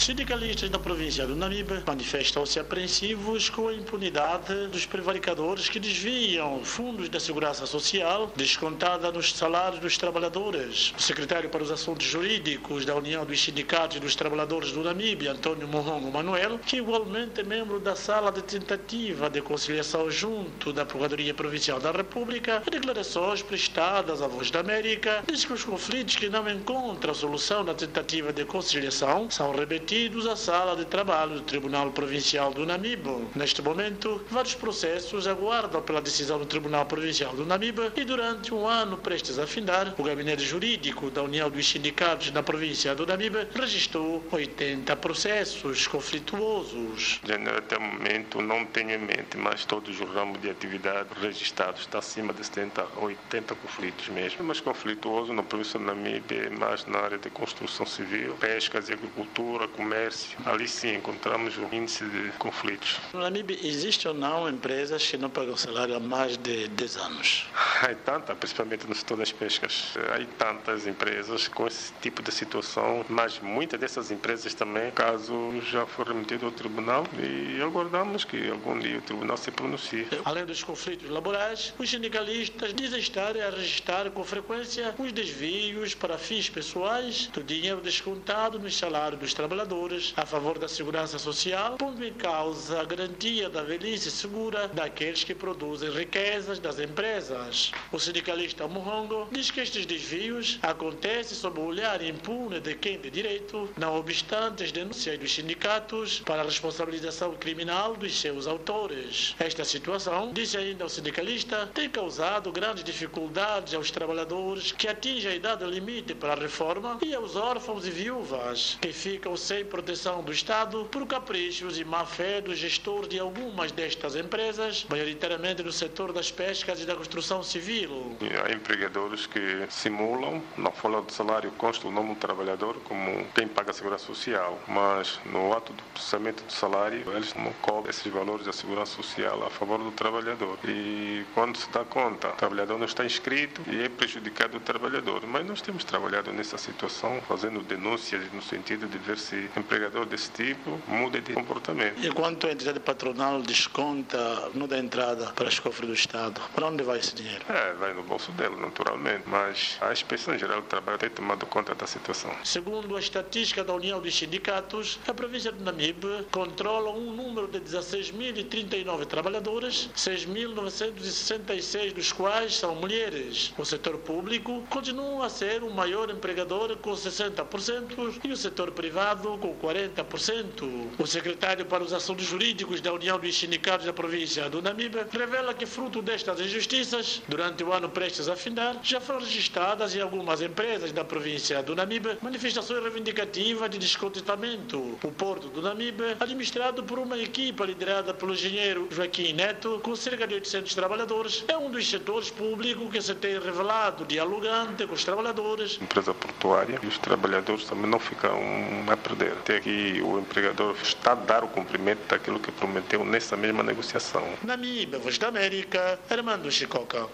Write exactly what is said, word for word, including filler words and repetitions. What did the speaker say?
Sindicalistas da província do Namibe manifestam-se apreensivos com a impunidade dos prevaricadores que desviam fundos da Segurança Social descontada nos salários dos trabalhadores. O secretário para os Assuntos Jurídicos da União dos Sindicatos dos Trabalhadores do Namibe, Antônio Monrongo Manuel, que igualmente é membro da Sala de Tentativa de Conciliação junto da Procuradoria Provincial da República, em declarações prestadas à Voz da América, diz que os conflitos que não encontram solução na tentativa de conciliação são remetidos à Sala de Trabalho do Tribunal Provincial do Namibe. Neste momento, vários processos aguardam pela decisão do Tribunal Provincial do Namibe e durante um ano prestes a findar, o Gabinete Jurídico da União dos Sindicatos na província do Namibe registrou oitenta processos conflituosos. Até o momento não tenho em mente, mas todos os ramos de atividade registrados está acima de setenta, oitenta conflitos mesmo. Mas conflituoso na província do Namibe é mais na área de construção civil, pescas e agricultura, comércio. Ali sim encontramos o índice de conflitos. No Namibe existe ou não empresas que não pagam salário há mais de dez anos? Há tanta, principalmente no setor das pescas. Há tantas empresas com esse tipo de situação, mas muitas dessas empresas também, caso já for remetido ao tribunal, e aguardamos que algum dia o tribunal se pronuncie. Além dos conflitos laborais, os sindicalistas dizem estarem a registrar com frequência os desvios para fins pessoais do dinheiro descontado nos salários dos trabalhadores a favor da segurança social, pondo em causa a garantia da velhice segura daqueles que produzem riquezas das empresas. O sindicalista Muhongo diz que estes desvios acontecem sob o olhar impune de quem de direito, não obstante as denúncias dos sindicatos para a responsabilização criminal dos seus autores. Esta situação, disse ainda o sindicalista, tem causado grandes dificuldades aos trabalhadores que atingem a idade limite para a reforma e aos órfãos e viúvas que ficam sem proteção do Estado por caprichos e má-fé do gestor de algumas destas empresas, maioritariamente no setor das pescas e da construção civil. E há empregadores que simulam, na folha de salário consta o nome do trabalhador como quem paga a segurança social, mas no ato do processamento do salário eles não cobram esses valores da segurança social a favor do trabalhador. E quando se dá conta, o trabalhador não está inscrito e é prejudicado o trabalhador. Mas nós temos trabalhado nessa situação, fazendo denúncias no sentido de ver se empregador desse tipo muda de comportamento. E quanto a entidade patronal desconta no da entrada para os cofres do Estado, para onde vai esse dinheiro? É, vai no bolso dele, naturalmente, mas a Inspeção Geral do Trabalho tem tomado conta da situação. Segundo a estatística da União dos Sindicatos, a província do Namibe controla um número de dezesseis mil e trinta e nove trabalhadores, seis mil novecentos e sessenta e seis dos quais são mulheres. O setor público continua a ser o maior empregador com sessenta por cento e o setor privado com quarenta por cento. O secretário para os Assuntos Jurídicos da União dos Sindicatos da província do Namibe revela que, fruto destas injustiças, durante o ano prestes a findar, já foram registradas em algumas empresas da província do Namibe manifestações reivindicativas de descontentamento. O Porto do Namibe, administrado por uma equipa liderada pelo engenheiro Joaquim Neto, com cerca de oitocentos trabalhadores, é um dos setores públicos que se tem revelado dialogante com os trabalhadores. A empresa portuária e os trabalhadores também não ficam a perder. Até que o empregador está a dar o cumprimento daquilo que prometeu nessa mesma negociação. Namibe, Voz da América, Armando Chicoca.